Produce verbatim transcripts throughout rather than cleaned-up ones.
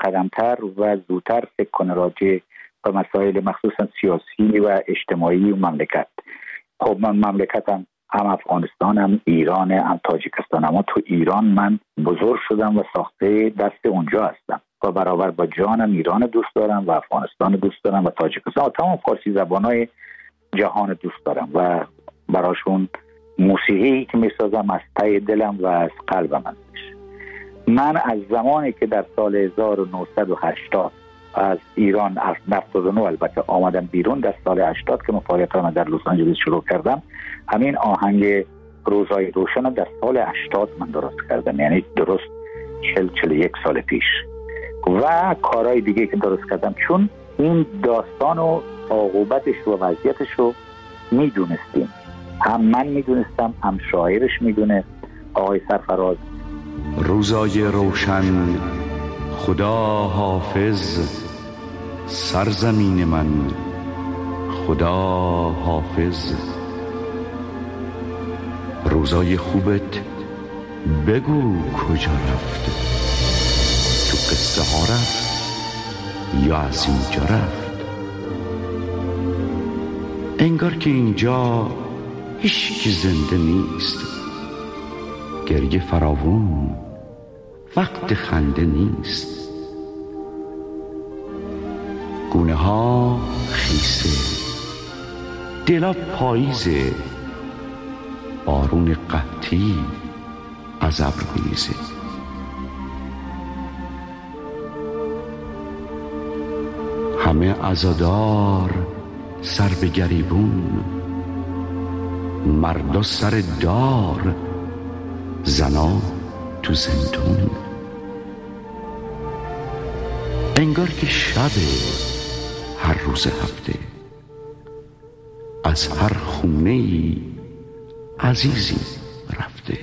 قدمتر و زودتر فکر کنه راجع به مسائل مخصوصا سیاسی و اجتماعی و مملکت. خب من مملکتم هم افغانستان هم ایران هم تاجیکستان، اما تو ایران من بزرگ شدم و ساخته دست اونجا هستم و برابر با جانم ایران دوست دارم و افغانستان دوست دارم و تاجیکستان و تمام فارسی زبانهای جهان دوست دارم و براشون موسیقی که میسازم از ته دلم و از قلبم هستش. من از زمانی که در سال هزار و نهصد و هشتاد از ایران از هفتاد و نه البته آمدم بیرون، در سال هشتاد که فعالیتام در لس آنجلس شروع کردم، همین آهنگ روزهای روشن در سال هشتاد من درست کردم، یعنی درست چل چل و یک سال پیش. و کارهای دیگه که درست کردم چون این داستان و عاقبتش و وضعیتش رو میدونستیم، هم من میدونستم هم شاعرش میدونه آقای سرفراز. روزای روشن خدا حافظ، سرزمین من خدا حافظ. روزای خوبت بگو کجا رفت، تو قصه ها رفت یا از اینجا رفت. انگار که اینجا هیچ کی زنده نیست، گریه فراوون وقت خنده نیست. گونه ها خیسه، دلا پاییزه، بارون قحطی از ابر میریزه. همه عزادار سر به گریبون، مردا سر دار، زنا تو زندون. انگار که شب هر روز هفته، از هر خونه ای عزیزی رفته.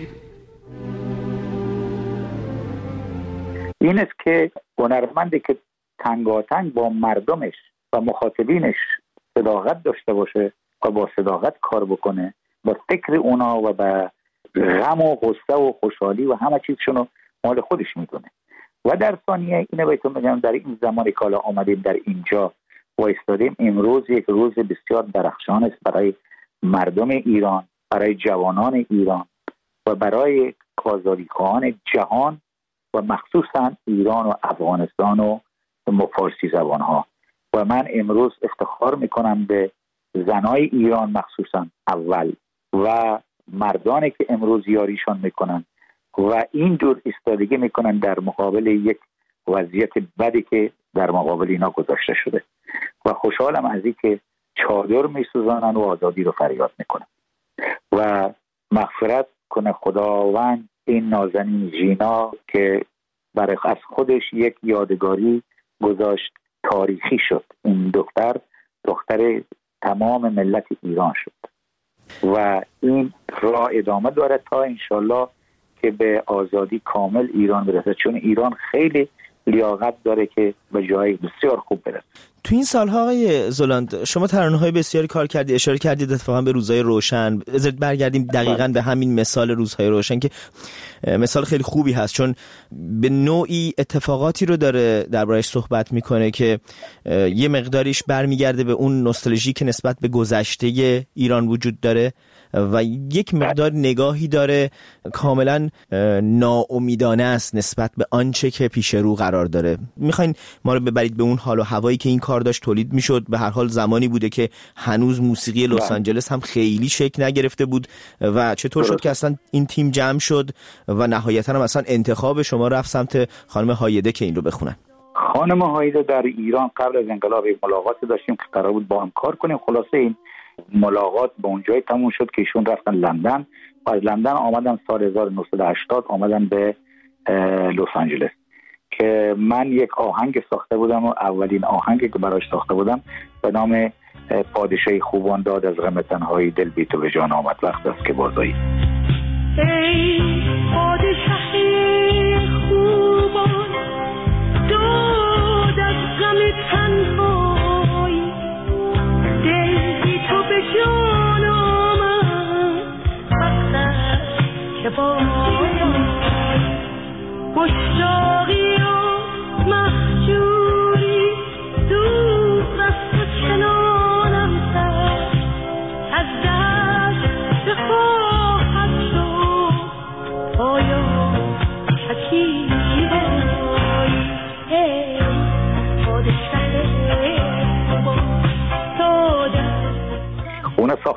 این است که هنرمندی که تنگاتنگ با مردمش و مخاطبینش صداقت داشته باشه و با صداقت کار بکنه، با فکر اونا و با غم و غصه و خوشحالی و همه چیزشونو مال خودش میدونه. و در ثانیه اینه بهتون بگم، در این زمانی که حالا آمدیم در اینجا و ایستادیم، امروز یک روز بسیار درخشان است برای مردم ایران، برای جوانان ایران و برای آزادیخواهان جهان و مخصوصا ایران و افغانستان و فارسی زبان ها. و من امروز افتخار میکنم به زنای ایران مخصوصا اول و مردانی که امروز یاریشان میکنن و این جور ایستادگی میکنن در مقابل یک وضعیت بدی که در مقابل اینا گذاشته شده. و خوشحالم از این که چادر میسوزانن و آزادی رو فریاد میکنن. و مغفرت کنه خداوند این نازنین ژینا که برای از خودش یک یادگاری گذاشت، تاریخی شد. این دختر دختر تمام ملت ایران شد و این راه ادامه داره تا انشالله که به آزادی کامل ایران برسه، چون ایران خیلی لیاقت داره که به جای بسیار خوب برسه. تو این سالها آقای زلاند شما ترانه‌های بسیاری کار کردید، اشاره کردید اتفاقا به روزهای روشن. بذارید برگردیم دقیقاً به همین مثال روزهای روشن که مثال خیلی خوبی هست، چون به نوعی اتفاقاتی رو داره دربارش صحبت میکنه که یه مقداریش برمیگرده به اون نوستالژی که نسبت به گذشته ایران وجود داره و یک مقدار نگاهی داره کاملا ناامیدانه است نسبت به آنچه که پیش رو قرار داره. میخواین ما رو ببرید به اون حال و هوایی که این کار داشت تولید میشد. به هر حال زمانی بوده که هنوز موسیقی لس آنجلس هم خیلی شکل نگرفته بود و چطور شد که اصلا این تیم جمع شد و نهایتا هم اصلا انتخاب شما رفت سمت خانم هایده که این رو بخونن؟ خانم هایده در ایران قبل از انقلاب ملاقاتی داشتیم که قرار بود با هم کار کنیم. خلاصه این ملاقات به اونجای تموم شد که ایشون رفتن لندن و از لندن آمدن سال هزار و نهصد و هشتاد آمدن به لس آنجلس که من یک آهنگ ساخته بودم و اولین آهنگی که براش ساخته بودم به نام پادشاهی خوبان داد از غم تنهایی دل بی تو به جان آمد وقت است که بازایی. ای پادشاهی خوبان داد از غم تنهایی دل بی تو به جان آمد وقت است که بازایی. مشتاقی و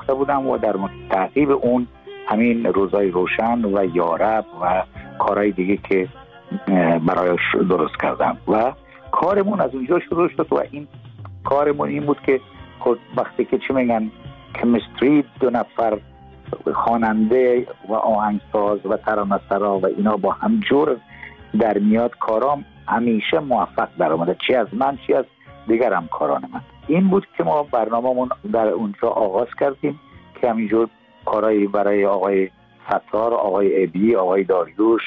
ساخته بودم و در تعقیب اون همین روزای روشن و یارب و کارهای دیگه که برایش درست کردم و کارمون از اونجا شروع شد و این کارمون این بود که خود وقتی که چی میگن کمیستری دو نفر خواننده و آهنگساز و ترانه‌سرا و اینا با هم جور در میاد، کارام همیشه موفق در اومده، چی از من چی از دیگرم کاران من. این بود که ما برنامه‌مون در اونجا آغاز کردیم که همینجور کارایی برای آقای ستار، آقای ابی، آقای داریوش،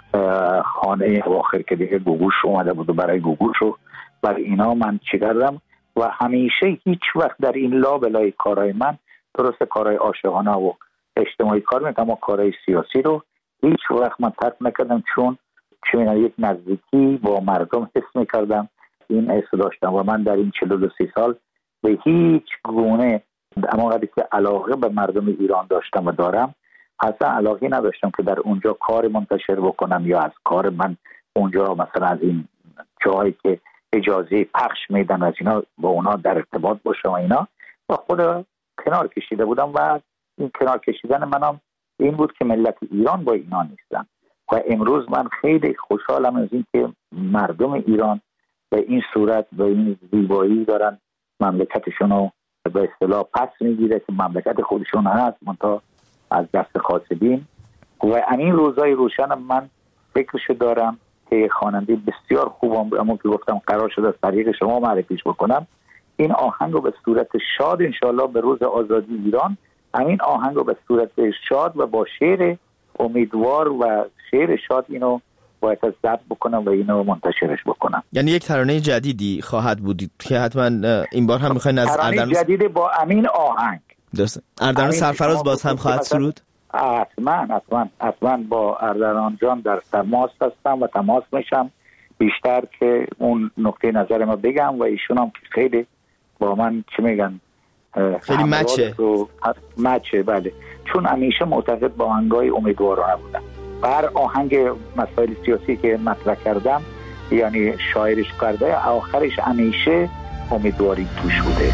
خانه آخر که دیگه گوگوش اومده بود و برای گوگوش رو برای اینا من چی کردم و همیشه هیچ وقت در این لابلای کارهای من، درست کارهای عاشقانه و اجتماعی کار میکنم و کارهای سیاسی رو هیچ وقت من ترک نکردم، چون چه می‌دونم یک نزدیکی با مردم حس میکردم، این حس داشتم و من در این چهل و دو سال به هیچ گونه اما قدری که علاقه به مردم ایران داشتم و دارم اصلا علاقه نداشتم که در اونجا کار منتشر بکنم یا از کار من اونجا مثلا از این جایی که اجازه پخش میدن از اینا با اونا در ارتباط باشم و اینا و خود کنار کشیده بودم و این کنار کشیدن منم این بود که ملت ایران با اینا نیستن و امروز من خیلی خوشحالم از این که مردم ایران به این صورت به این زیبایی دارن مملکتشونو به اصطلاح پس میگیره که مملکت خودشون هست منتها از دست خاصبین و این روزای روشن من فکرشو دارم که خواننده بسیار خوبم اما که گفتم قرار شد از طریق شما معرفیش بکنم، این آهنگ رو به صورت شاد انشالله به روز آزادی ایران همین آهنگ رو به صورت شاد و با شعر امیدوار و شعر شاد اینو باید از ضبط بکنم و اینو منتشرش بکنم. یعنی یک ترانه جدیدی خواهد بود که حتما این بار هم میخواین از ترانه اردلان جدید با امین آهنگ درسته اردلان سرفراز باز هم خواهد سرود؟ حتما حتما حتما با اردلان جان در تماس هستم و تماس میشم بیشتر که اون نقطه نظر ما بگم و ایشون هم خیلی با من چی میگن خیلی مچه مچه بله، چون همیشه معتقد با آهنگای امیدوارانه بودم و هر آهنگ مسائل سیاسی که مطرح کردم یعنی شاعرش کرده آخرش همیشه امیدواری توش بوده.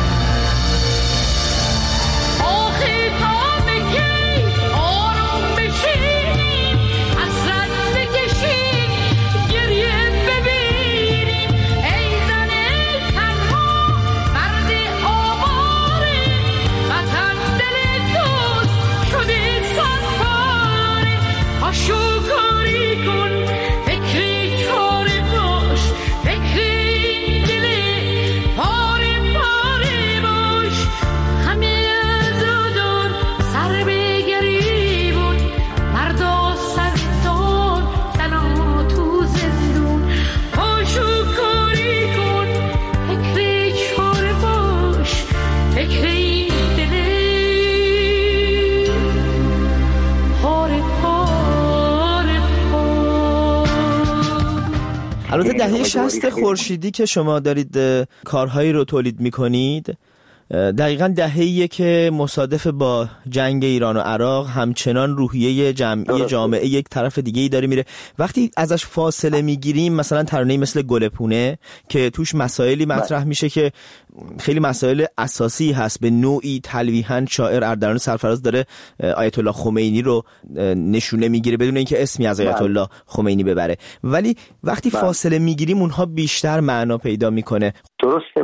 البته دهه شصت خورشیدی که شما دارید کارهایی رو تولید میکنید دقیقاً دهه‌ایه که مصادف با جنگ ایران و عراق همچنان روحیه جمعی جامعه یک طرف دیگه‌ای داره میره. وقتی ازش فاصله میگیریم مثلا ترانه‌ای مثل گلپونه که توش مسائلی مطرح میشه که خیلی مسائل اساسی هست، به نوعی تلویحاً شاعر اردلان سرفراز داره آیت الله خمینی رو نشونه میگیره بدون اینکه اسمی از آیت الله خمینی ببره، ولی وقتی فاصله میگیریم اونها بیشتر معنا پیدا میکنه. درسته.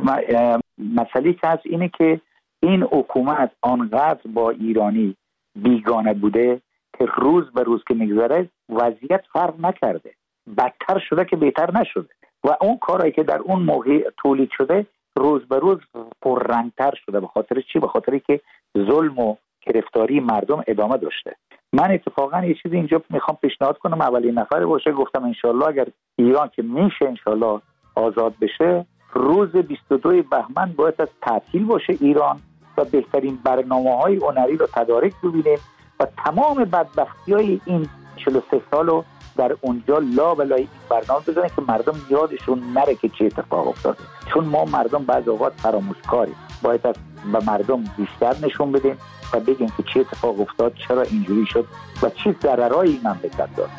مسئله که از اینه که این حکومت آنقدر با ایرانی بیگانه بوده که روز به روز که میگذره وضعیت فرق نکرده، بدتر شده که بهتر نشده و اون کارهایی که در اون موقع تولید شده روز به روز پررنگتر شده. به خاطر چی؟ به خاطری که ظلم و گرفتاری مردم ادامه داشته. من اتفاقا یه چیزی اینجا میخوام پیشنهاد کنم، اولین نفر باشه گفتم انشالله اگر ایران که میشه انشالله آزاد بشه روز بیست و دوم بهمن باید از تعطیل باشه ایران و بهترین برنامه‌های هنری رو تدارک ببینیم و تمام بدبختی‌های این چهل و سه سال رو در اونجا لا بلای این برنامه بزنیم که مردم یادشون نره که چه اتفاق افتاده، چون ما مردم بعض اوقات فراموشکاریم. باید از به مردم بیشتر نشون بدیم و بگیم که چه اتفاق افتاد، چرا اینجوری شد و چه ضررایی این مملکت داشت.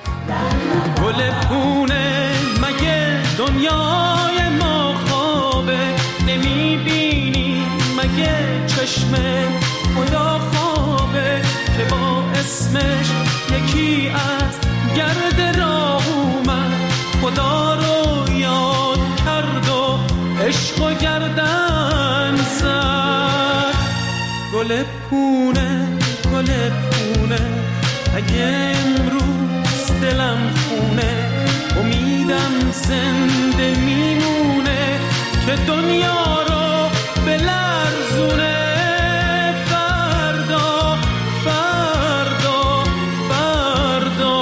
گلپونه مگه دنیای ما خوابه، نمیبینی مگه چه چشم خدا خوابه که با اسمش یکی از گرد راه اومد، خدا رو یاد کرد و عشق و گردن زد. گل پونه گل پونه اگه امروز دلم خونه، امیدم زنده میمونه که دنیا رو بلرزونه. فردا فردا فردا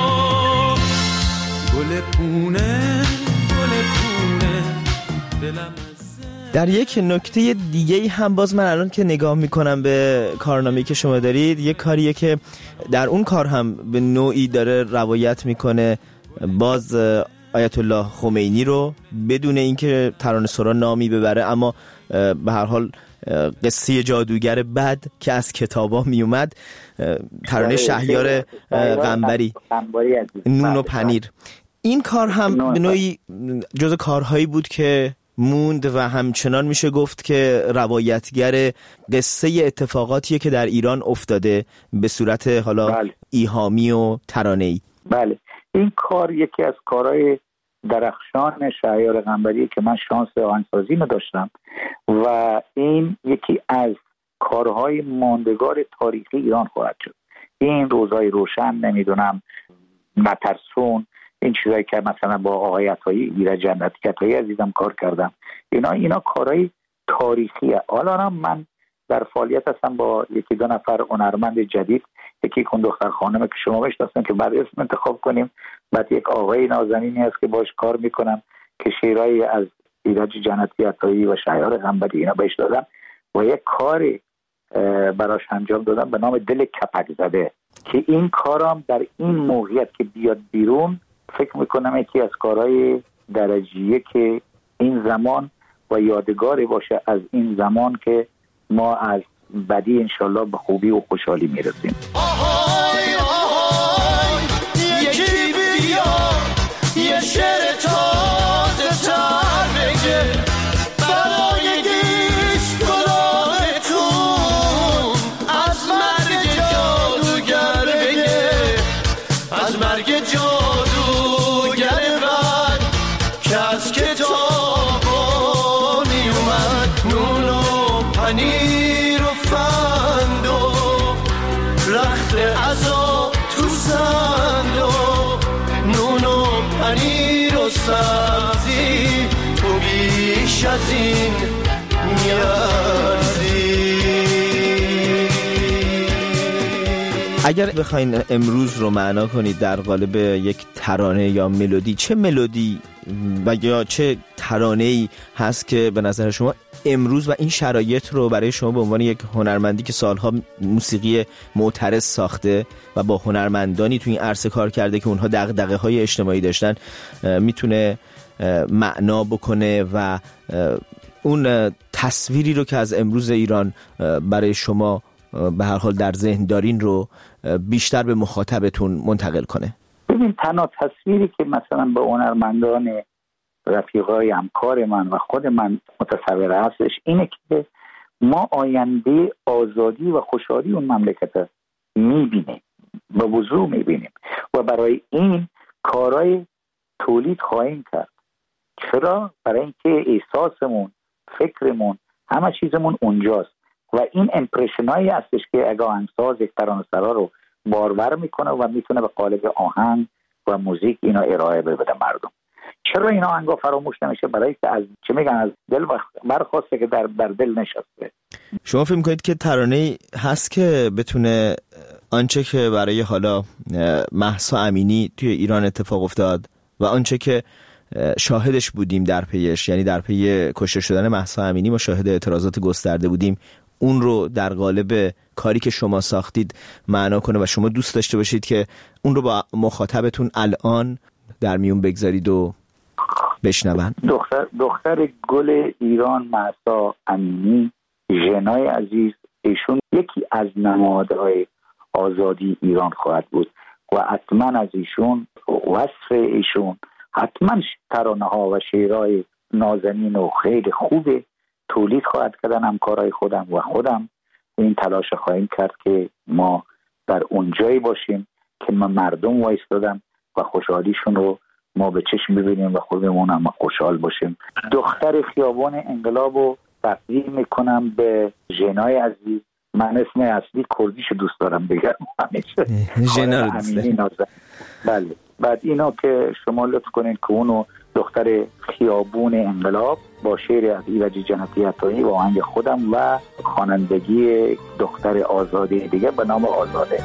گل پونه گل پونه دلم. در یک نکته دیگه هم باز من الان که نگاه میکنم به کارنامه‌ای که شما دارید، یک کاریه که در اون کار هم به نوعی داره روایت میکنه باز آیت الله خمینی رو، بدون اینکه ترانه‌سرا نامی ببره، اما به هر حال قصه جادوگر بد که از کتابا می اومد، ترانه شهریار قنبری نون و پنیر. این کار هم به نوعی جز کارهایی بود که موند و همچنان میشه گفت که روایتگر قصه اتفاقاتیه که در ایران افتاده به صورت حالا بله. ایهامی و ترانه‌ای. بله، این کار یکی از کارهای درخشان شهریار قنبری که من شانس آهنگسازی رو داشتم و این یکی از کارهای ماندگار تاریخی ایران خواهد شد. این روزهای روشن، نمیدونم مترسون، این چیزایی که مثلا با آقای عطایی ایرج جنتی عطایی عزیزم کار کردم، اینا اینا کارهای تاریخیه. حالا من در فعالیت هستم با یکی دو نفر هنرمند جدید، یکی کن دختر خانمه که شما بشناسین که بعد اسم انتخاب کنیم، بعد یک آقای نازنینی هست که باش کار میکنم که شعرهایی از ایرج جنتی عطایی و شهریار قنبری اینا بهش دادم و یک کاری براش انجام دادم به نام دل کپک زده که این کارم در این موقعیت که بیاد بیرون فکر میکنم یکی از کارهای درجیه که این زمان و یادگاری باشه از این زمان که ما از بدی انشالله به خوبی و خوشحالی میرسیم. آهای آهای یکی بیا یه شعر تازه تر بگه برای گیش گلابتون از مرگ جادوگر بگه، از مرگ جادوگر بد که از کتابا میومد، نون و پنیر و فند و رخت عزا تو صندوق، نون و پنیر و سبزی تو بیش از این نیازی. اگر بخواین امروز رو معنا کنید در قالب یک ترانه یا ملودی، چه ملودی و یا چه ترانه‌ای هست که به نظر شما امروز و این شرایط رو برای شما به عنوان یک هنرمندی که سالها موسیقی معترض ساخته و با هنرمندانی تو این عرصه کار کرده که اونها دغدغه‌های اجتماعی داشتن میتونه معنا بکنه و اون تصویری رو که از امروز ایران برای شما به هر حال در ذهن دارین رو بیشتر به مخاطبتون منتقل کنه؟ ببین، تنها تصویری که مثلا به هنرمندان رفیقای همکار من و خود من متصور هستش اینه که ما آینده آزادی و خوشحالی اون مملکت میبینیم، به وضوح میبینیم و برای این کارهای تولید خواهیم کرد. چرا؟ برای اینکه احساسمون، فکرمون، همه چیزمون اونجاست و این امپرشن هایی هستش که اگه آهنگساز یک ترانه‌سرا رو بارور میکنه و میتونه به قالب آهنگ و موزیک اینا ارائه بده مردم. چرا اینا آهنگا فراموش نمیشه؟ برای که از چه میگن از دل برخواسته که در در دل نشسته. شما فکر میکنید که ترانه هست که بتونه آنچه که برای حالا مهسا امینی توی ایران اتفاق افتاد و آنچه که شاهدش بودیم در پیش، یعنی در پی کشته شدن مهسا امینی ما شاهد اعتراضات گسترده بودیم، اون رو در قالب کاری که شما ساختید معنا کنه و شما دوست داشته باشید که اون رو با مخاطبتون الان در میون بگذارید و بشنون؟ دختر دختر گل ایران مهسا امینی، ژنای عزیز، ایشون یکی از نمادهای آزادی ایران خواهد بود و حتما از ایشون وصف ایشون حتما ترانه ها و شعرهای نازنین و خیلی خوبه تولید خواهد کردن همکارای خودم و خودم این تلاش خواهیم کرد که ما در اون جایی باشیم که ما مردم وایستادن و خوشحالیشون رو ما به چشم ببینیم و خودمون هم خوشحال باشیم. دختر خیابان انقلاب رو تقدیم میکنم به ژنای عزیز. من اسم اصلی کردیشو دوست دارم بگم همیشه، ژنا رو دوست دارم. بله. بعد اینا که شما لطف کنین که اونو دختر خیابون انقلاب با شعر از ایرج جنتی عطایی و آهنگ خودم و خوانندگی دختر آزاده دیگه به نام آزاده.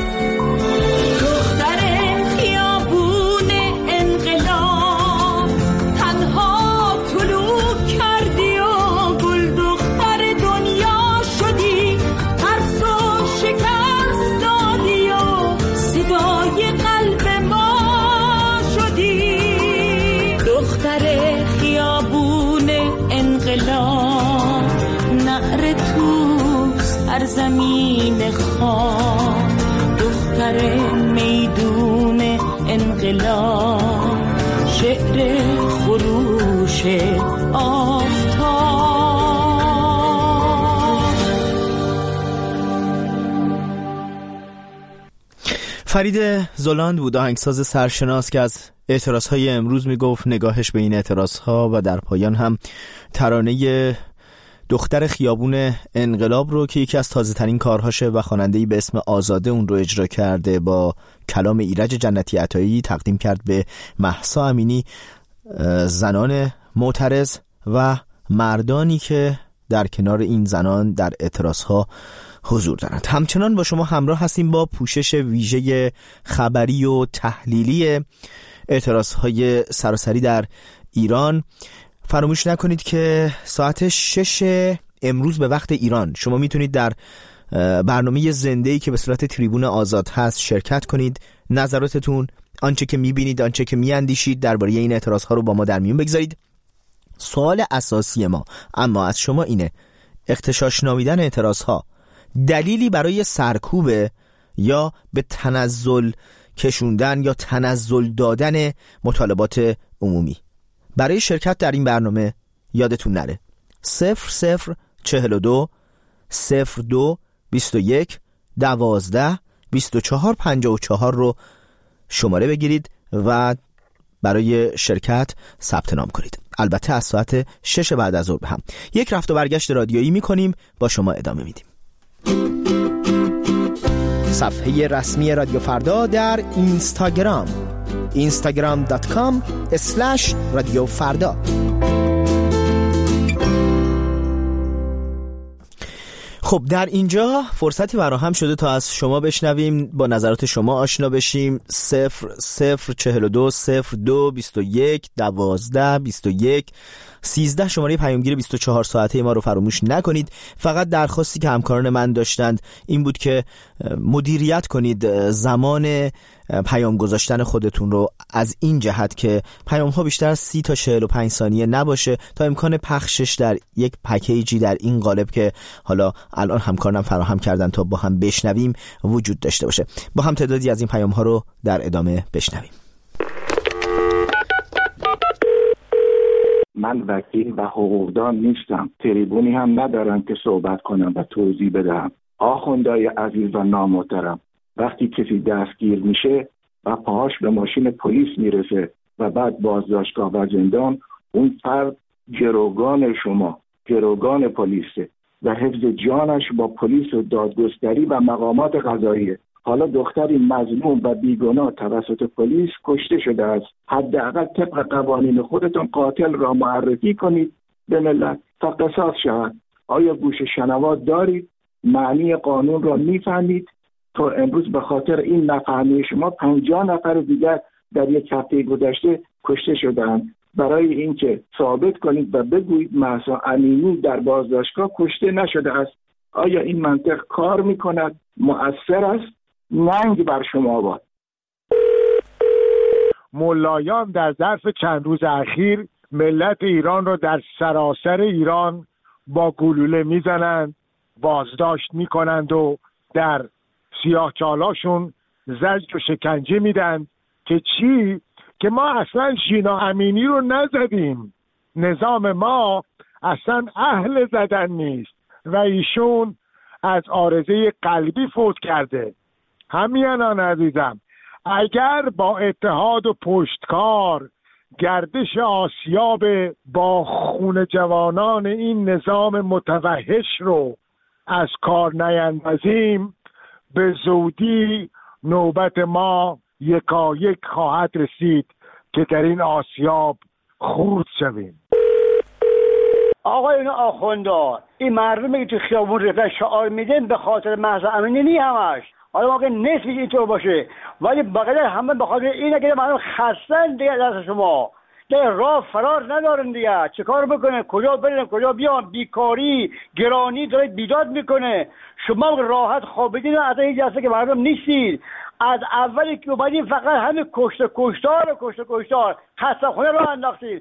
دختر خیابون انقلاب تنها طلوع کردی و گل دختر دنیا شدی، ترس و شکست دادی و صدای قلب ما شدی. دختر خیابون انقلاب نعره تو سرزمین خاک، دختر میدون انقلاب شعر خروش آفتاب. فرید زلاند بود، آهنگساز سرشناس که از اعتراضهای امروز میگفت نگاهش به این اعتراضها و در پایان هم ترانه دختر خیابون انقلاب رو که یکی از تازه ترین کارهاشه و خواننده‌ای به اسم آزاده اون رو اجرا کرده با کلام ایرج جنتی عطایی تقدیم کرد به مهسا امینی، زنان معترض و مردانی که در کنار این زنان در اعتراضها حضور دارند. همچنان با شما همراه هستیم با پوشش ویژه خبری و تحلیلی اعتراضهای سراسری در ایران. فراموش نکنید که ساعت شش امروز به وقت ایران شما میتونید در برنامه زنده‌ای که به صورت تریبون آزاد هست شرکت کنید. نظراتتون، آنچه که میبینید، آنچه که میاندیشید درباره این اعتراضها رو با ما در میون بگذارید. سوال اساسی ما اما از شما اینه: اغتشاش نامیدن اعتراضها دلیلی برای سرکوب یا به تنزل کشوندن یا تنزل دادن مطالبات عمومی؟ برای شرکت در این برنامه یادتون نره صفر صفر چهل و دو صفر دو بیست و یک دوازده بیست و چهار پنجاه و چهار رو شماره بگیرید و برای شرکت ثبت نام کنید. البته از ساعت شش بعد از ظهر به هم یک رفت و برگشت رادیویی میکنیم، با شما ادامه میدیم. صفحه رسمی رادیو فردا در اینستاگرام اینستاگرام دات کام اسلش رادیو فردا. خب در اینجا فرصتی فراهم شده تا از شما بشنویم، با نظرات شما آشنا بشیم. صفر صفر چهل و دو صفر دو بیست و یک دوازده بیست و یک سیزده شماره پیامگیر بیست و چهار ساعته ما رو فراموش نکنید. فقط درخواستی که همکاران من داشتند این بود که مدیریت کنید زمان پیام گذاشتن خودتون رو از این جهت که پیام ها بیشتر از سی تا چهل و پنج ثانیه نباشه تا امکان پخشش در یک پکیجی در این قالب که حالا الان همکارانم فراهم کردن تا با هم بشنویم وجود داشته باشه. با هم تعدادی از این پیام ها رو در ادامه بشنویم. من وکیل و حقوقدان نیستم، تریبونی هم ندارم که صحبت کنم و توضیح بدم. آخوندای عزیز و نامحترم، وقتی کسی دستگیر میشه و پاهاش به ماشین پلیس میرسه و بعد بازداشتگاه و زندان، اون فرد گروگان شما، گروگان پلیسه و حفظ جانش با پلیس و دادگستری و مقامات قضاییه. حالا دختری مظلوم و بیگناه توسط پلیس کشته شده است. حداقل طبق قوانین خودتون قاتل را معرفی کنید به ملت تا قصاص شود. آیا گوش شنوا دارید؟ معنی قانون را میفهمید؟ تا امروز به خاطر این نفهمی شما پنجاه نفر دیگر در یک هفته گذشته کشته شدند. برای اینکه ثابت کنید و بگویید مهسا امینی در بازداشتگاه کشته نشده است. آیا این منطق کار میکند؟ مؤثر است؟ ننگ بر شما باد. ملایان در ظرف چند روز اخیر ملت ایران را در سراسر ایران با گلوله میزنند، بازداشت میکنند و در سیاهچالاشون زجر و شکنجه میدن که چی؟ که ما اصلا ژینا امینی رو نزدیم. نظام ما اصلا اهل زدن نیست و ایشون از عارضه قلبی فوت کرده. همیانان عزیزم، اگر با اتحاد و پشتکار گردش آسیاب با خون جوانان این نظام متوحش رو از کار نیندازیم، به زودی نوبت ما یکایک خواهد رسید که در این آسیاب خورد شویم. آقایون آخوندار، این مردمی که تو خیابون رفتن شعار میدن به خاطر محض امنی نی همش. حالا واقعا نصفش اینطور باشه، ولی بقیه همه به خاطر اینه که مردم خستن دیگه دست شما. دیگه راه فرار ندارن دیگه. چه کار بکنه؟ کجا برن؟ کجا بیان؟ بیکاری، گرانی داره بیداد میکنه. شما راحت خوابیدین از این جلسه که مردم نیستید. از اولی که اومدین فقط همه کشته کشتار و کشته کشتار خسته خونه رو انداختید.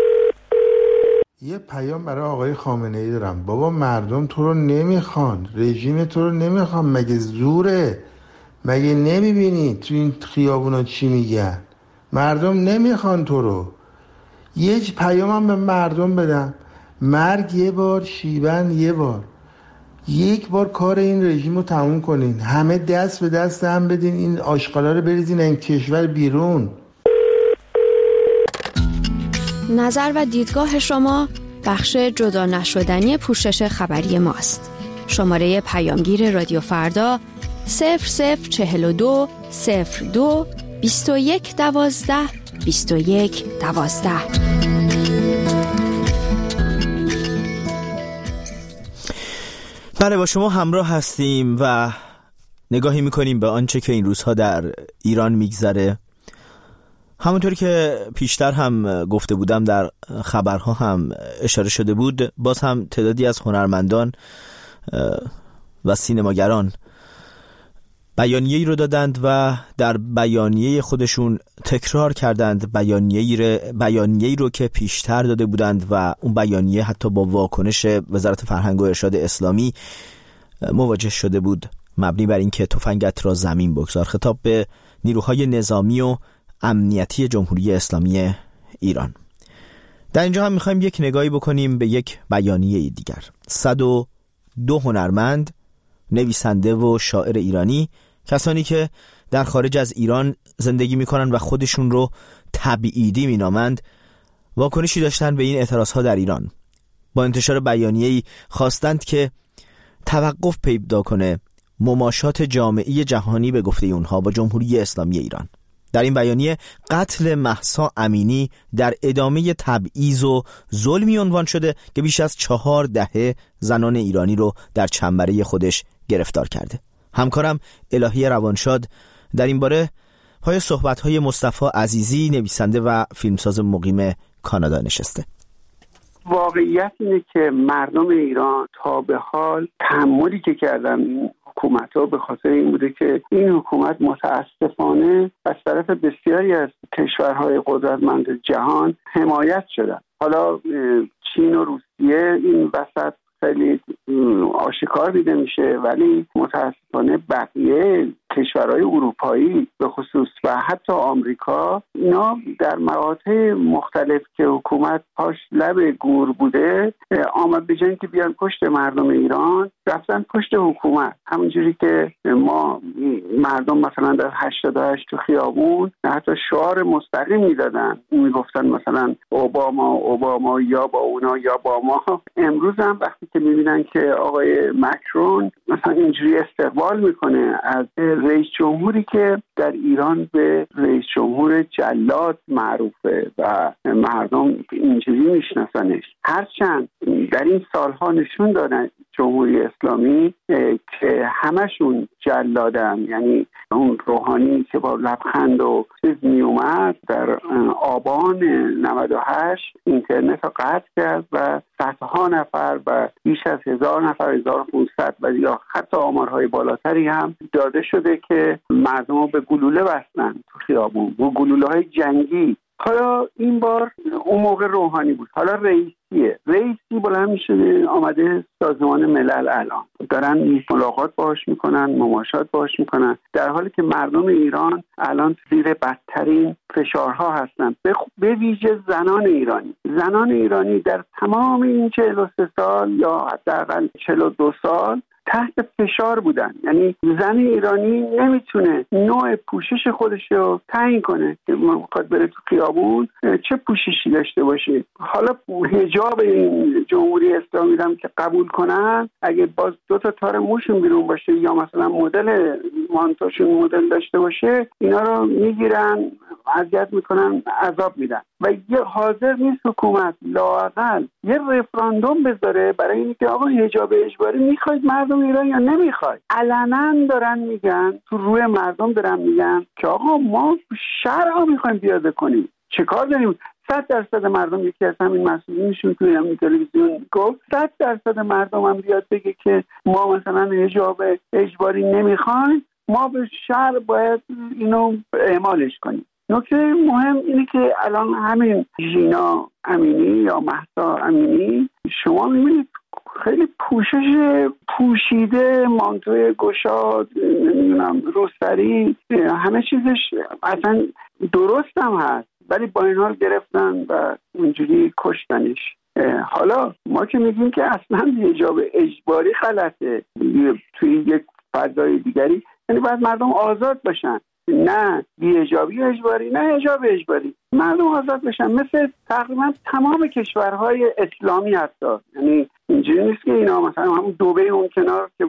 یه پیام برای آقای خامنه ای دارم. بابا مردم تو رو نمیخوان، رژیم تو رو نمیخوان. مگه زوره؟ مگه نمیبینی تو این خیابونا چی میگن؟ مردم نمیخوان تو رو. یه پیامم به مردم بدم. مرگ یه بار، شیون یه بار. یک بار کار این رژیم رو تموم کنین. همه دست به دست هم بدین، این آشغالا رو بریزین این کشور بیرون. نظر و دیدگاه شما بخش جدا نشدنی پوشش خبری ماست. شماره پیامگیر رادیو فردا صفر صفر چهل و دو صفر دو بیست و یک دوازده بیست و یک دوازده. بله، با شما همراه هستیم و نگاهی میکنیم به آنچه که این روزها در ایران میگذره. همونطوری که پیشتر هم گفته بودم، در خبرها هم اشاره شده بود، باز هم تعدادی از هنرمندان و سینماگران بیانیه‌ای رو دادند و در بیانیه خودشون تکرار کردند بیانیه‌ای رو بیانیه‌ای رو که پیشتر داده بودند و اون بیانیه حتی با واکنش وزارت فرهنگ و ارشاد اسلامی مواجه شده بود، مبنی بر اینکه تفنگت را زمین بگذار. خطاب به نیروهای نظامی و امنیتی جمهوری اسلامی ایران. در اینجا هم میخوایم یک نگاهی بکنیم به یک بیانیه دیگر. صد و دو هنرمند، نویسنده و شاعر ایرانی، کسانی که در خارج از ایران زندگی میکنن و خودشون رو تبعیدی مینامند، واکنشی داشتن به این اعتراضها در ایران. با انتشار بیانیه‌ای خواستند که توقف پیدا کنه مماشات جامعه جهانی به گفته اونها با جمهوری اسلامی ایران. در این بیانیه قتل مهسا امینی در ادامه تبعیض و ظلمی عنوان شده که بیش از چهار دهه زنان ایرانی رو در چنبره خودش گرفتار کرده. همکارم الهی روانشاد در این باره پای صحبت‌های مصطفی عزیزی، نویسنده و فیلمساز مقیم کانادا نشسته. واقعیت اینه که مردم ایران تا به حال تحملی که کردن حکومت ها به خاطر این بوده که این حکومت متاسفانه از طرف بسیاری از کشورهای قدرتمند جهان حمایت شدن. حالا چین و روسیه این وسط خیلی آشکار دیده میشه، ولی متاسفانه بقیه کشورهای اروپایی به خصوص و حتی آمریکا، اینا در مقاطع مختلف که حکومت پاش لب گور بوده آمد به جای که بیان پشت مردم ایران، رفتن پشت حکومت. همونجوری که ما مردم مثلا در هشتاد و هشت تو خیابون حتی شعار مستقیم میدادن، میگفتن مثلا اوباما اوباما یا با اونا یا با ما. امروز هم وقتی که میبینن که آقای مکرون مثلا اینجوری استقبال میکنه از رئیس جمهوری که در ایران به رئیس جمهور جلاد معروفه و مردم اینجوری میشناسنش، هرچند در این سالها نشون دادن جمهوری اسلامی که همشون جلادن، یعنی اون روحانی که با لبخند و چیز می اومد در آبان نود و هشت اینترنت رو قطع کرد و صدها نفر و بیش از هزار نفر، هزار و پانصد و یا حتی آمارهای بالاتری هم داده شده که مردم رو به گلوله بستن تو خیابون، با گلوله های جنگی. حالا این بار اون موقع روحانی بود، حالا رئیسیه، رئیسی بلند میشه آمده سازمان ملل، الان دارن ملاقات باهاش میکنن، مماشات باهاش میکنن، در حالی که مردم ایران الان زیر بدترین فشارها هستن، به ویژه زنان ایرانی. زنان ایرانی در تمام این چهل و سه سال یا حداقل چهل و دو سال تحت فشار بودن. یعنی زن ایرانی نمیتونه نوع پوشش خودش رو تعیین کنه که میخواد بره تو خیابون چه پوششی داشته باشه. حالا حجاب این جمهوری اسلامی هم که قبول کنن، اگه باز دو تا تار موشون بیرون باشه یا مثلا مدل مانتوشون مدل داشته باشه، اینا رو میگیرن، اذیت میکنن، عذاب میدن و یه حاضر نیست حکومت لااقل یه رفراندوم بذاره برای اینکه آقا حجاب اجباری میخواید مردم ایران یا نمیخواید. علنا دارن میگن، تو روی مردم دارن میگن که آقا ما شرع میخوایم پیاده کنیم، چه کار داریم؟ صد درصد مردم، یکی از همین مسئولینشون توی همین تلویزیون گفت صد درصد مردم هم بیاد بگه که ما مثلا حجاب اجباری نمیخوایم، ما به شرع باید اینو اعمالش کنیم. نکته مهم اینه که الان همین ژینا امینی یا مهسا امینی، شما میبینید خیلی پوشش پوشیده، مانتوی گشاد، نمیدونم روسری، همه چیزش اصلا درست هم هست، ولی با این حال گرفتن و اونجوری کشتنش. حالا ما که میگیم که اصلا حجاب اجباری غلطه توی یک فضای دیگری، یعنی باید مردم آزاد باشن، نه بی حجابی اجباری نه حجاب اجباری، مردم آزاد بشن مثل تقریبا تمام کشورهای اسلامی هست. یعنی اینجوری نیست که اینا مثلا همون دبی اون کنار که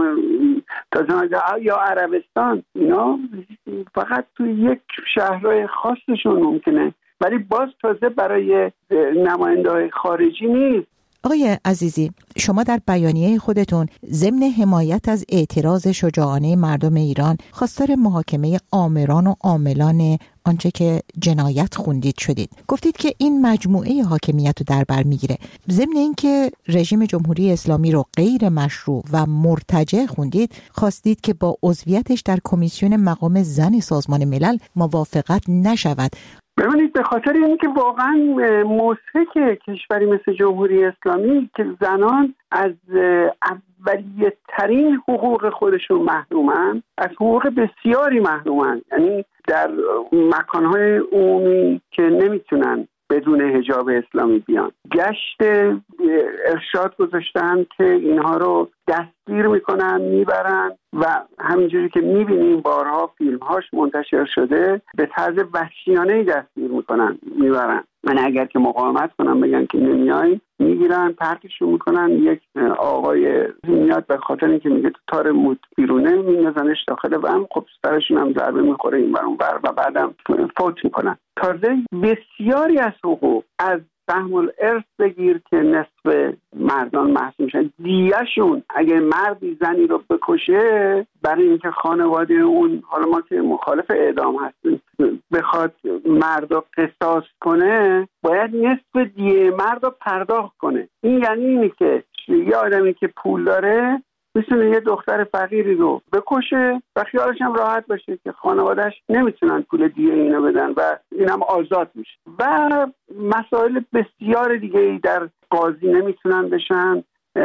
یا عربستان، اینا فقط توی یک شهرهای خاصشون ممکنه، ولی باز تازه برای نماینده‌های خارجی نیست. آقای عزیزی، شما در بیانیه خودتون ضمن حمایت از اعتراض شجاعانه مردم ایران خواستار محاکمه آمران و عاملان آنچه که جنایت خوندید شدید. گفتید که این مجموعه حاکمیت رو در بر میگیره. ضمن اینکه رژیم جمهوری اسلامی رو غیر مشروع و مرتجع خوندید، خواستید که با عضویتش در کمیسیون مقام زن سازمان ملل موافقت نشود. ببینید، به خاطر اینکه واقعا مضحکه کشوری مثل جمهوری اسلامی که زنان از اولیه ترین حقوق خودشون محرومن، از حقوق بسیاری محرومن، یعنی در مکانهای عمومی که نمیتونن بدون حجاب اسلامی بیان. گشت ارشاد گذاشتن که اینها رو دستگیر میکنن، میبرن و همینجوری که میبینیم بارها فیلمهاش منتشر شده، به طرز وحشیانه‌ای دستگیر میکنن، میبرن. من اگر که مقاومت کنم بگن که نمیایم، میگیرن پرتشون میکنن. یک آقای میاد به خاطر اینکه میگه تو تار موت بیرونه، میندازنش داخل و خب سرشون هم ضربه میخوره این برون بر و بعدم فوت میکنن. تازه بسیاری از حقوق از سهم الارث بگیر که نصف مردان محسوب میشن، دیهشون اگه مردی زنی رو بکشه برای اینکه خانواده اون، حالا ما که مخالف اعدام هستیم، بخواد مرد رو قصاص کنه، باید نصف دیه مرد رو پرداخت کنه. این یعنی اینه که یه آدمی که پول داره میتونه یه دختر فقیری رو بکشه و خیالش هم راحت باشه که خانوادهش نمیتونن پول دیه اینو بدن و اینم آزاد میشه. و مسائل بسیار دیگه در قاضی نمیتونن بشن،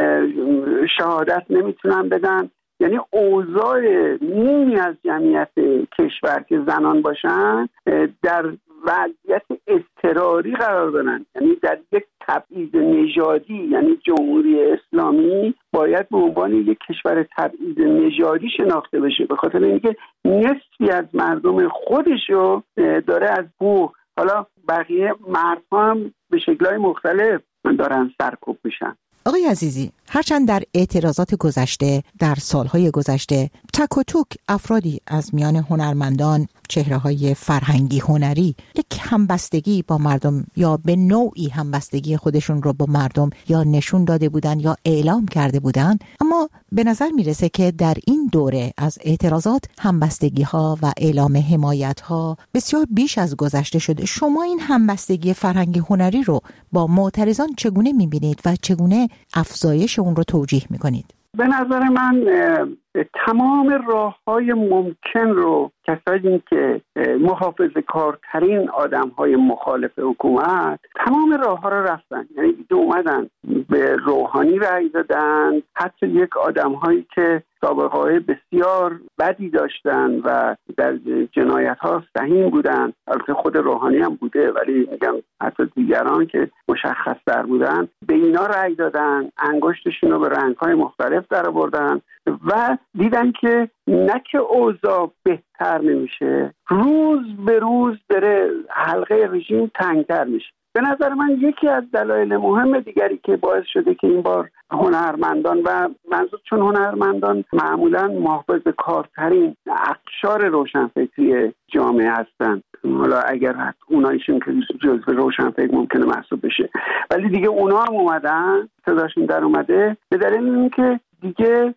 شهادت نمیتونن بدن. یعنی اوضاع نیمی از جمعیت کشور که زنان باشن در وضعیت اضطراری قرار دارن، یعنی در یک تبعیض نژادی. یعنی جمهوری اسلامی باید به عنوان یک کشور تبعیض نژادی شناخته بشه، به خاطر اینکه نصفی از مردم خودشو داره از حقوق، حالا بقیه مردها هم به شکل‌های مختلف دارن سرکوب میشن. آقای عزیزی، هرچند در اعتراضات گذشته، در سالهای گذشته، تک و توک افرادی از میان هنرمندان، چهره‌های فرهنگی هنری یک همبستگی با مردم یا به نوعی همبستگی خودشون رو با مردم یا نشون داده بودن یا اعلام کرده بودن، اما به نظر میرسه که در این دوره از اعتراضات همبستگی‌ها و اعلام حمایت‌ها بسیار بیش از گذشته شده. شما این همبستگی فرهنگی هنری رو با معترضان چگونه می‌بینید و چگونه افزایش اون رو توجیه می‌کنید؟ به نظر من تمام راه‌های ممکن رو کسایی که محافظه‌کارترین آدم‌های مخالف حکومت تمام راه‌ها رو رفتن، یعنی اومدن به روحانی رأی دادن، حتی یک آدم‌هایی که سابقه‌های بسیار بدی داشتن و در جنایت‌ها سهیم بودن، البته خود روحانی هم بوده ولی میگم حتی دیگران که مشخص‌تر بودن، به اینا رأی دادن، انگشتشون رو به رنگ‌های مختلف درآوردن و دیدن که نه که اوضاع بهتر نمیشه، روز به روز داره حلقه رژیم تنگتر میشه. به نظر من یکی از دلایل مهم دیگری که باعث شده که این بار هنرمندان و منظور چون هنرمندان معمولاً محافظه کارترین اقشار روشنفکری جامعه هستند، حالا اگر اونایشون که جزو روشنفکر ممکنه محسوب بشه، ولی دیگه اونا هم اومدن، صداشون در اومده، به دلیل اینکه دیگه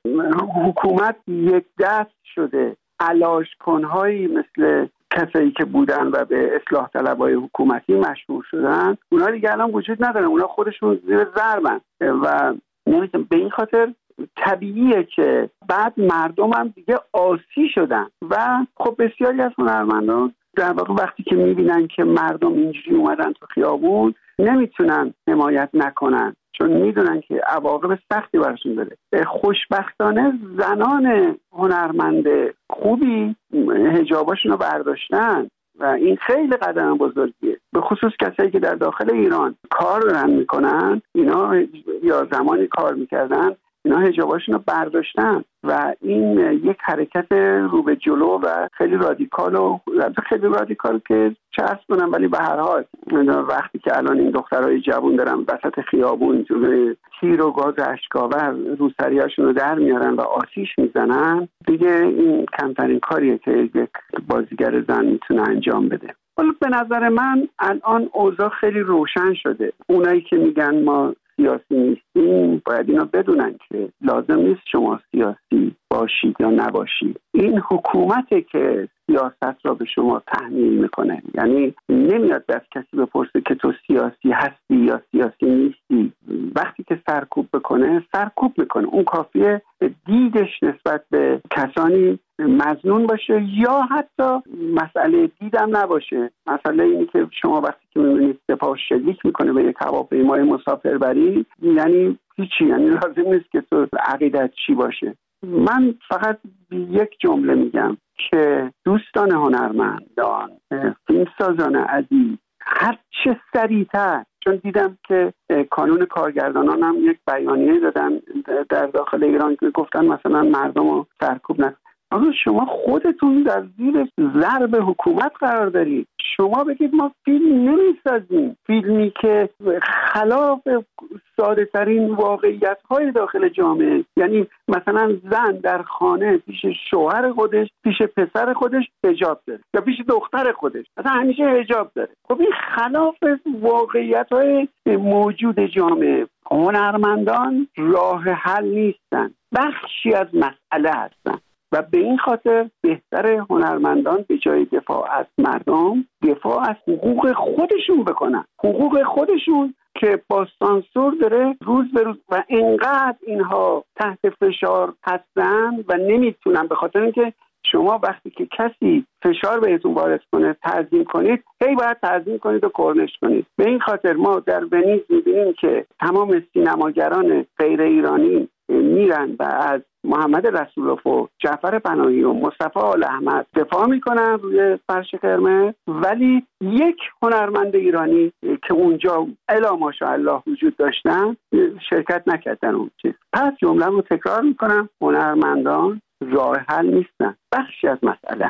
حکومت یک دست شده. علاشکنهایی مثل کسایی که بودن و به اصلاح طلبای حکومتی مشهور شدن، اونا دیگه الان وجود ندارن، اونا خودشون زیر ضربن و نمیتونن. به این خاطر طبیعیه که بعد مردم هم دیگه آسی شدن و خب بسیاری از هنرمندان در واقع وقتی که میبینن که مردم اینجوری اومدن تو خیابون نمیتونن حمایت نکنن، چون میدونن که عواقب سختی براشون داره. خوشبختانه زنان هنرمند خوبی حجاباشون رو برداشتن و این خیلی قدم بزرگیه، به خصوص کسایی که در داخل ایران کار دارن میکنن، اینا یا زمانی کار میکردن اینا حجاباشون رو برداشتن و این یک حرکت رو به جلو و خیلی رادیکال و خیلی رادیکال که چه عرض کنم، ولی به هر حال وقتی که الان این دخترای جوان دارن وسط خیابون تیر و گاز اشک‌آور روسریاشون رو در میارن و آتیش میزنن، دیگه این کمترین کاریه که یک بازیگر زن میتونه انجام بده. ولی به نظر من الان اوضاع خیلی روشن شده. اونایی که میگن ما سیاسی نیستیم باید اینا بدونن که لازم نیست شما سیاسی باشید یا نباشید. این حکومته که سیاست را به شما تحمیل میکنه، یعنی نمیاد دست کسی بپرسه که تو سیاسی هستی یا سیاسی نیستی. وقتی که سرکوب بکنه سرکوب میکنه، اون کافیه دیدش نسبت به کسانی مظنون باشه یا حتی مسئله دیدم نباشه. مسئله اینه که شما وقتی که میبینید سپاه شلیک میکنه به یک هواپیمای مسافربری، یعنی هیچی، یعنی لازم نیست که تو عقیدت چی باشه. من فقط یک جمله میگم که دوستان هنرمندان، فیلمسازان عزیز، هر چه سریعتر، چون دیدم که کانون کارگردانان هم یک بیانیه دادن در داخل ایران که گفتن مثلا مردم رو سرکوب نکن. آقا شما خودتون در زیر ضرب حکومت قرار دارید. شما بگید ما فیلم نمیسازیم، فیلمی که خلاف ساده ترین واقعیت های داخل جامعه، یعنی مثلا زن در خانه پیش شوهر خودش، پیش پسر خودش حجاب داره یا پیش دختر خودش مثلا همیشه حجاب داره. خب این خلاف واقعیت های موجود جامعه. هنرمندان راه حل نیستن، بخشی از مسئله هستن و به این خاطر بهتر هنرمندان به جای دفاع از مردم دفاع از حقوق خودشون بکنن، حقوق خودشون که با سانسور داره روز به روز و اینقدر اینها تحت فشار هستن و نمیتونن، به خاطر اینکه شما وقتی که کسی فشار بهتون وارد کنه تعظیم کنید، هی باید تعظیم کنید و کرنش کنید. به این خاطر ما در ونیز می‌بینیم که تمام سینماگران غیر ایرانی میرن و از محمد رسولوف و جعفر پناهی و مصطفی آل احمد دفاع میکنن روی فرش قرمز، ولی یک هنرمند ایرانی که اونجا الا ماشاءالله وجود داشتن شرکت نکردن اون چیز. پس جمله رو تکرار میکنم، هنرمندان راه حل نیستن، بخشی از مسئله.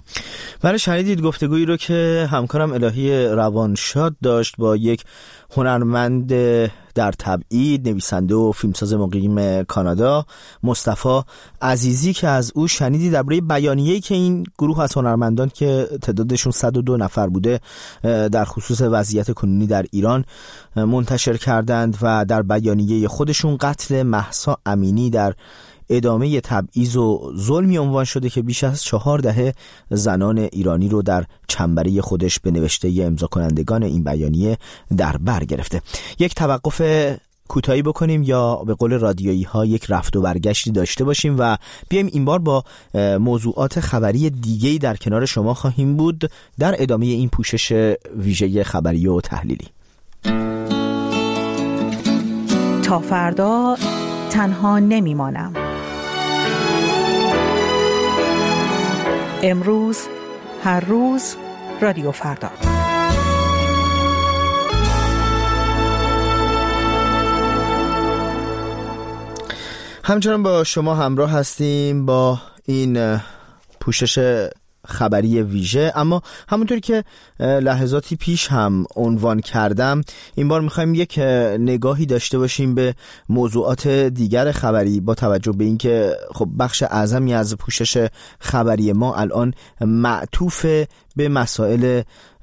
برای شنیدید گفتگویی رو که همکارم الهی روانشاد داشت با یک هنرمند در تبعید، نویسنده و فیلمساز مقیم کانادا، مصطفی عزیزی، که از او شنیدید درباره بیانیه‌ای که این گروه از هنرمندان که تعدادشون صد و دو نفر بوده در خصوص وضعیت کنونی در ایران منتشر کردند و در بیانیه خودشون قتل مهسا امینی در ادامه تبعیض و ظلمی عنوان شده که بیش از چهار دهه زنان ایرانی رو در چنبره خودش به نوشته امضا کنندگان این بیانیه در بر گرفته. یک توقف کوتاهی بکنیم یا به قول رادیویی ها یک رفت و برگشتی داشته باشیم و بیایم این بار با موضوعات خبری دیگه‌ای در کنار شما خواهیم بود در ادامه این پوشش ویژه خبری و تحلیلی. تا فردا تنها نمیمانم. امروز، هر روز، رادیو فردا. همچنان با شما همراه هستیم با این پوشش خبری ویژه، اما همونطور که لحظاتی پیش هم عنوان کردم این بار میخوایم یک نگاهی داشته باشیم به موضوعات دیگر خبری با توجه به اینکه خب بخش اعظمی از پوشش خبری ما الان معطوف به مسائل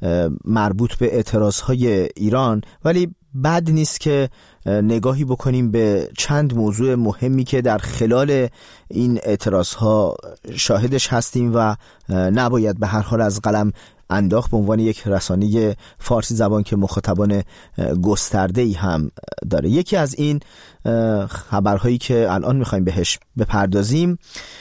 مربوط به اعتراضهای ایران، ولی بد نیست که نگاهی بکنیم به چند موضوع مهمی که در خلال این اعتراضها شاهدش هستیم و نباید به هر حال از قلم انداخت به عنوان یک رسانه فارسی زبان که مخاطبان گسترده‌ای هم داره. یکی از این خبرهایی که الان میخوایم بهش بپردازیم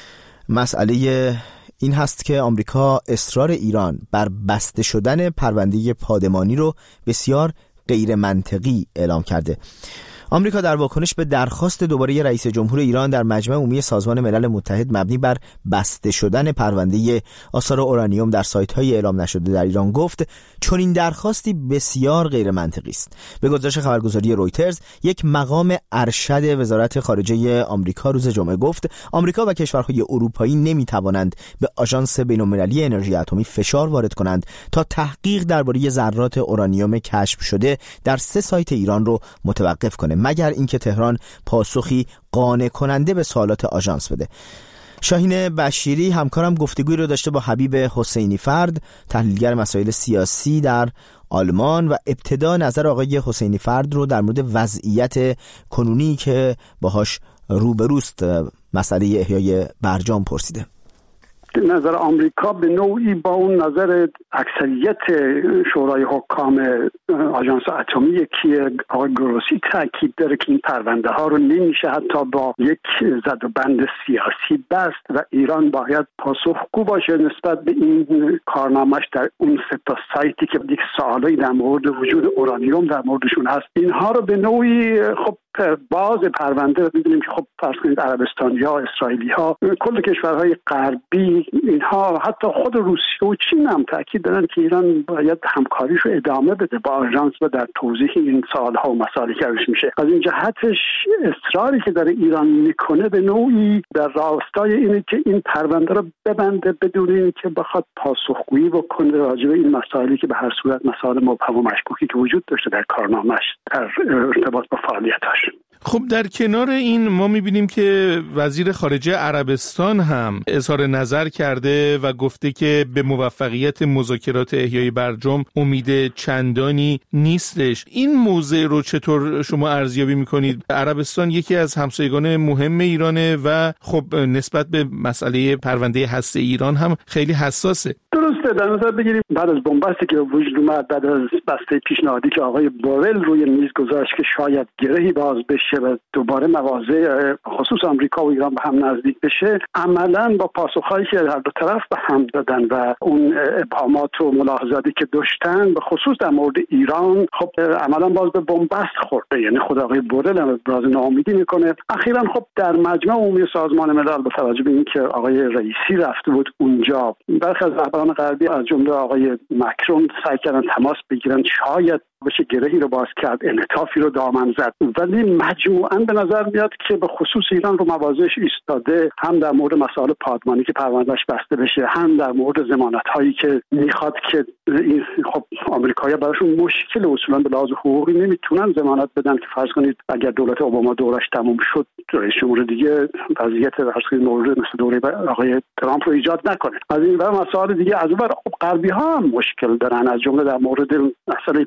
مسئله این هست که آمریکا اصرار ایران بر بسته شدن پرونده پادمانی رو بسیار غیر منطقی اعلام کرده. آمریکا در واکنش به درخواست دوباره رئیس جمهور ایران در مجمع عمومی سازمان ملل متحد مبنی بر بسته شدن پرونده آثار اورانیوم در سایت‌های اعلام نشده در ایران گفت چون این درخواستی بسیار غیر منطقی است. به گزارش خبرگزاری رویترز، یک مقام ارشد وزارت خارجه آمریکا روز جمعه گفت آمریکا و کشورهای اروپایی نمی‌توانند به آژانس بین‌المللی انرژی اتمی فشار وارد کنند تا تحقیق درباره ذرات اورانیوم کشف شده در سه سایت ایران رو متوقف کنه مگر اینکه تهران پاسخی قانع کننده به سوالات آژانس بده. شاهین بشیری همکارم گفتگوی رو داشته با حبیب حسینی فرد، تحلیلگر مسائل سیاسی در آلمان، و ابتدا نظر آقای حسینی فرد رو در مورد وضعیت کنونی که باهاش روبروست مسئله احیای برجام پرسیده. نظر آمریکا به نوعی با اون نظر اکثریت شورای حکام آژانس اتمی که آقای گروسی تاکید داره که این پرونده ها رو نمیشه حتی با یک زد و بند سیاسی بست و ایران باید پاسخگو باشه نسبت به این کارنامه‌اش در اون سه تا سایتی که یک سوالی در مورد وجود اورانیوم در موردشون هست، اینها رو به نوعی خب باز پرونده رو می‌دونیم که خب فرض کنید عربستانی‌ها، اسرائیلی‌ها، کل کشورهای غربی، اینها حتی خود روسیه و چین هم تاکید دارن که ایران باید همکاریش رو ادامه بده با آژانس و در توضیح این سوال‌ها و مسائلی که روش میشه. از این جهتش اصراری که داره ایران میکنه به نوعی در راستای اینه که این پرونده رو ببنده بدون اینکه بخواد پاسخگویی بکنه راجع به این مسائلی که به هر صورت مسائل مبهم و مشکوکی که وجود داشته در کارنامه‌اش در ارتباط با فعالیتاش. خب در کنار این ما میبینیم که وزیر خارجه عربستان هم اظهار نظر کرده و گفته که به موفقیت مذاکرات احیای برجام امید چندانی نیستش. این موضع رو چطور شما ارزیابی میکنید؟ عربستان یکی از همسایگان مهم ایرانه و خب نسبت به مسئله پرونده هسته ایران هم خیلی حساسه. درسته، در نظر بگیریم بعد از بنبستی که وجود اومد، بعد از بسته پیشنهادی که آقای بورل روی میز گذاشت که شاید گرهی باز بشه و دوباره مواضع خصوص آمریکا و ایران به هم نزدیک بشه، عملاً با پاسخهایی که هر دو طرف به هم دادن و اون ابهامات و ملاحظاتی که داشتن به خصوص در مورد ایران، خب عملاً باز به بنبست خورده. یعنی خود آقای بورل هم ابراز ناامیدی میکنه. اخیراً خب در مجمع عمومی سازمان ملل با توجه به اینکه آقای رئیسی رفته بود اونجا، برخی از رهبران غربی از جمله آقای مکرون سعی کردن تماس بگیرن، شاید بشه گرهی رو باز کرد، انعطافی رو دامن زد، ولی مجموعاً به نظر میاد که به خصوص ایران رو مواضعش ایستاده، هم در مورد مسائل پادمانی که پروندهش بسته بشه، هم در مورد ضمانت‌هایی که میخواد که این خب آمریکایی‌ها براشون مشکل اصولاً به لحاظ حقوقی نمیتونن ضمانت بدن که فرض کنید اگر دولت اوباما دورش تموم شد رئیس جمهور دیگه وضعیت فرض کنید مورد مثل دوره آقای ترامپ رو ایجاد نکنه. از این ور مسائل دیگه از اون ور غربی‌ها هم مشکل دارن، از جمله در مورد مسئله پیشرفت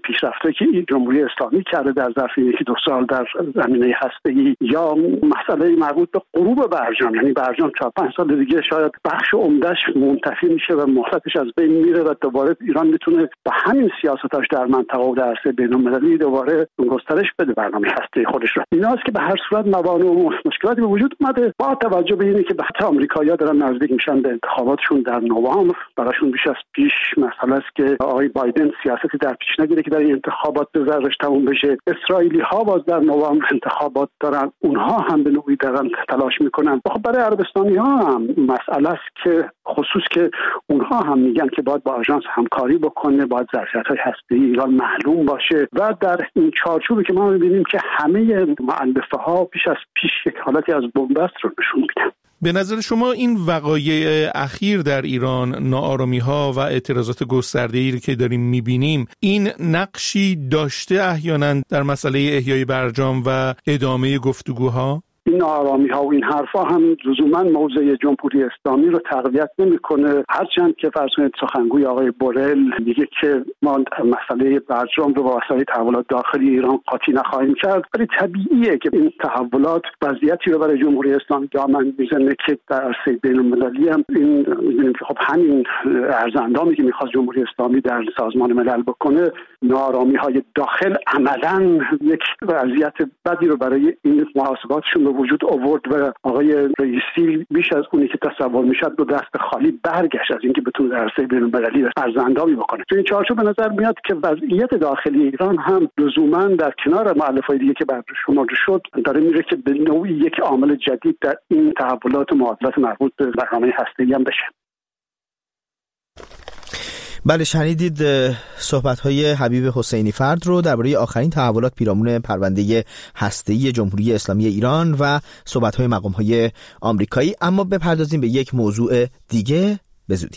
پیشرفت‌هایی که این جمهوری اسلامی کرده در ظرف یکی دو سال در زمینه هسته‌ای یا مسئله مربوط به غروب برجام، یعنی برجام چهار پنج سال دیگه شاید بخش عمده‌اش منتفی میشه و مهلتش از بین میره و دوباره ایران میتونه با همین سیاستاش در منطقه و در عرصه بین‌المللی دوباره گسترش بده برنامه هسته‌ای خودش رو. ایناست که به هر صورت موانع و مشکلاتی به وجود اومده با توجه به اینکه به حتی آمریکایی‌ها دارن نزدیک میشن به انتخاباتشون در نوامبر. براشون بیش از پیش مسئله است که آقای بایدن سیاستی در پیش نگیره که در این انتخابات به ضررش تموم بشه. اسرائیلی‌ها باز در نوامبر انتخابات دارن، اونها هم به نوعی دارن تلاش میکنن. خب برای عربستانی‌ها هم مسئله است که خصوص که اونها هم میگن که باید با آژانس همکاری بکنه، باید ظرفیت‌های هسته‌ای ایران معلوم باشه و در این چارچوبی که ما می‌بینیم که همه مؤلفه‌ها بیش از پیش یک حالتی از بنبست رو نشون میدن. به نظر شما این وقایع اخیر در ایران، ناآرامی‌ها و اعتراضات گسترده‌ای که داریم می‌بینیم، این نقشی داشته احیانا در مسئله احیای برجام و ادامه گفتگوها؟ این ناآرامی ها و این حرفا هم لزوما موضع جمهوری اسلامی رو تقویت نمیکنه، هرچند که فرض کنید سخنگوی آقای بورل میگه که ما مسئله برجام رو با وسایل تحولات داخلی ایران قاطی نخواهیم کرد، ولی طبیعیه که این تحولات وضعیتی رو برای جمهوری اسلامی دامن میزنه که در عرصه بین‌المللی هم این می‌بینیم که خب همین ارزندامی که میخواست جمهوری اسلامی در سازمان ملل بکنه، ناآرامی های داخل عملاً یک وضعیت بدی رو برای این محاسباتشون وجود آورد و آقای رئیسی بیش از اونی که تصور میشد دو دست خالی برگشت از اینکه بتونه در عرصه بین‌المللی ارزندامی بکنه. تو این چارچوب به نظر میاد که وضعیت داخلی ایران هم لزوما در کنار مؤلفه‌های دیگه که بر شما شد داره میره که به نوعی یک عامل جدید در این تحولات و معادلات مربوط به برنامه هسته‌ای هم بشه. بله، شنیدید صحبت‌های حبیب حسینی فرد رو درباره آخرین تحولات پیرامون پرونده هسته‌ای جمهوری اسلامی ایران و صحبت‌های مقام‌های آمریکایی. اما بپردازیم به یک موضوع دیگه به زودی.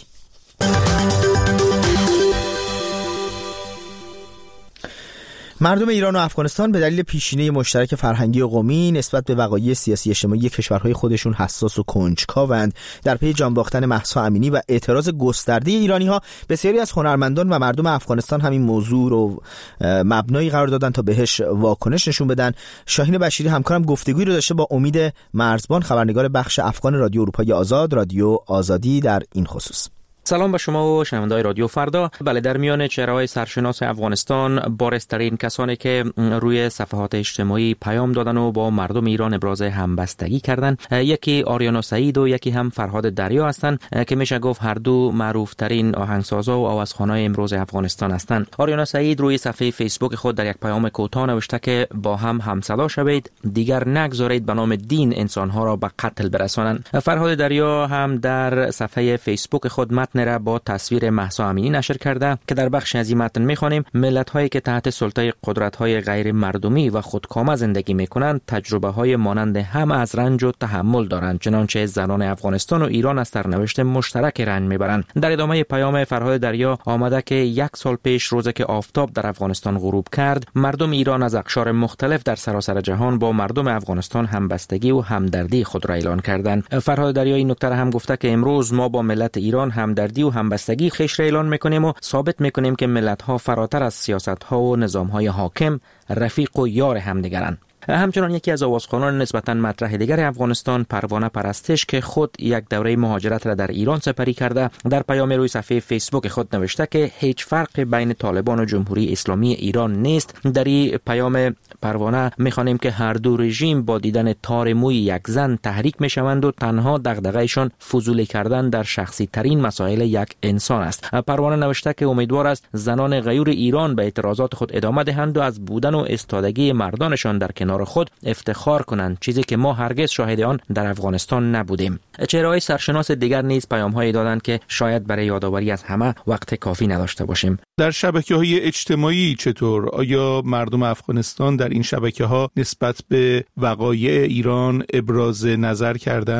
مردم ایران و افغانستان به دلیل پیشینه مشترک فرهنگی و قومی نسبت به وقایع سیاسی اجتماعی کشورهای خودشون حساس و کنجکاوند. در پی جان باختن مهسا امینی و اعتراض گسترده ایرانی‌ها، بسیاری از هنرمندان و مردم افغانستان همین موضوع رو مبنایی قرار دادن تا بهش واکنش نشون بدن. شاهین بشیری همکارم گفتگویی رو داشته با امید مرزبان، خبرنگار بخش افغان رادیو اروپای آزاد، رادیو آزادی، در این خصوص. سلام به شما و شنونده‌های رادیو فردا. بله، در میان چهره‌های سرشناس افغانستان، بارزترین کسانی که روی صفحات اجتماعی پیام دادن و با مردم ایران ابراز همبستگی کردن، یکی آریانا سعید و یکی هم فرهاد دریا هستند که میشه گفت هر دو معروف‌ترین آهنگسازا و آوازخوان‌های امروز افغانستان هستند. آریانا سعید روی صفحه فیسبوک خود در یک پیام کوتاه نوشته که با هم همصدا شوید، دیگر نگذارید به نام دین انسان‌ها را به قتل برسانند. فرهاد دریا هم در صفحه فیسبوک خود متن را با تصویر مهسا امینی نشر کرده که در بخش از این متن می‌خوانیم: ملت‌هایی که تحت سلطه قدرت‌های غیر مردمی و خودکامه زندگی می‌کنند تجربه‌های مانند هم از رنج و تحمل دارند، چنانچه زنان افغانستان و ایران از سرنوشت مشترک رنج می‌برند. در ادامه پیام فرهاد دریا آمده که یک سال پیش روزی که آفتاب در افغانستان غروب کرد، مردم ایران از اقشار مختلف در سراسر جهان با مردم افغانستان همبستگی و همدردی خود را اعلان کردند. فرهاد دریا این نکته هم گفته که امروز ما با ملت ایران همدردی و همبستگی خویش را اعلان میکنیم و ثابت میکنیم که ملت ها فراتر از سیاست ها و نظام های حاکم رفیق و یار همدیگرند. همچنان یکی از آوازخوانان نسبتاً مطرح دیگر افغانستان، پروانه پرستش، که خود یک دوره مهاجرت را در ایران سپری کرده، در پیام روی صفحه فیسبوک خود نوشته که هیچ فرق بین طالبان و جمهوری اسلامی ایران نیست. در این پیام پروانه می‌خوانیم که هر دو رژیم با دیدن تار موی یک زن تحریک می‌شوند و تنها دغدغه‌شان فضولی کردن در شخصی ترین مسائل یک انسان است. پروانه نوشته که امیدوار است زنان غیور ایران به اعتراضات خود ادامه دهند و از بودن و استادگی مردانشان در کنار خود افتخار کنند، چیزی که ما هرگز شاهد آن در افغانستان نبودیم. چهره‌های سرشناس دیگر نیز پیام‌هایی دادند که شاید برای یادآوری از همه وقت کافی نداشته باشیم. در شبکه‌های اجتماعی چطور؟ آیا مردم افغانستان در این شبکه‌ها نسبت به وقایع ایران ابراز نظر کردند؟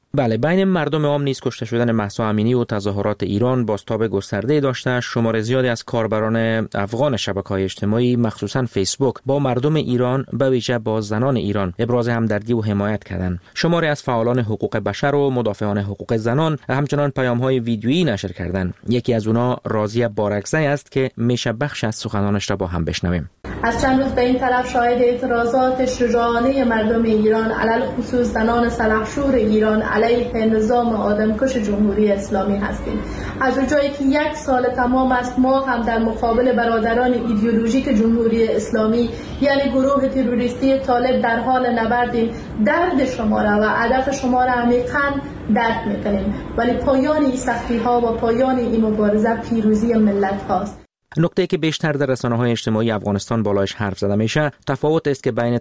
بله، بین مردم عام نیز کشته شدن مهسا امینی و تظاهرات ایران بازتاب گسترده داشته. شمار زیادی از کاربران افغان شبکه‌های اجتماعی مخصوصا فیسبوک با مردم ایران به ویژه با زنان ایران ابراز همدردی و حمایت کردند. شماری از فعالان حقوق بشر و مدافعان حقوق زنان همچنان پیام‌های ویدیویی نشر کردند. یکی از اونها راضیه بارکزی است که میشه بخش از سخنانش را با هم بشنویم. از چند روز به این طرف شاهد اعتراضات شجاعانه مردم ایران علل خصوص زنان سلحشور ایران علیه نظام آدمکش جمهوری اسلامی هستیم. از جایی که یک سال تمام است ما هم در مقابل برادران ایدئولوژیک جمهوری اسلامی یعنی گروه تروریستی طالب در حال نبردیم، درد شما را و هدف شما را عمیقاً درک می‌کنیم، ولی پایان این سختی‌ها و پایان این مبارزه پیروزی ملت هاست. نکته که بیشتر در رسانه‌های اجتماعی افغانستان بالایش حرف زده میشه تفاوت است که بین